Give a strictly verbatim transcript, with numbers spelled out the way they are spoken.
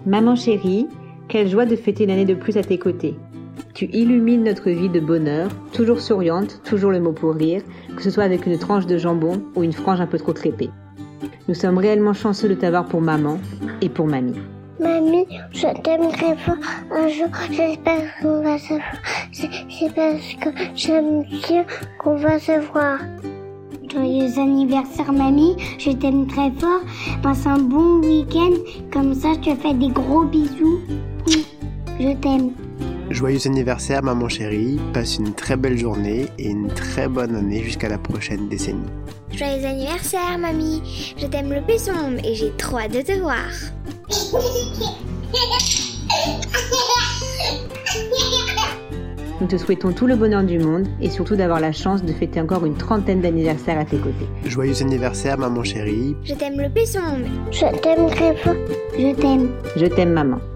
Maman chérie, quelle joie de fêter une année de plus à tes côtés. Tu illumines notre vie de bonheur, toujours souriante, toujours le mot pour rire, que ce soit avec une tranche de jambon ou une frange un peu trop crêpée. Nous sommes réellement chanceux de t'avoir pour maman et pour mamie. Mamie, je t'aime très fort. Un jour, j'espère qu'on va se voir. C'est, c'est parce que j'aime bien qu'on va se voir. Joyeux anniversaire, mamie. Je t'aime très fort. Passe un bon week-end. Comme ça, je te fais des gros bisous. Je t'aime. Joyeux anniversaire, maman chérie. Passe une très belle journée et une très bonne année jusqu'à la prochaine décennie. Joyeux anniversaire, mamie. Je t'aime le plus au monde et j'ai trop hâte de te voir. Nous te souhaitons tout le bonheur du monde et surtout d'avoir la chance de fêter encore une trentaine d'anniversaires à tes côtés. Joyeux anniversaire, maman chérie. Je t'aime le plus au monde. Je t'aime très fort. Je t'aime. Je t'aime, maman.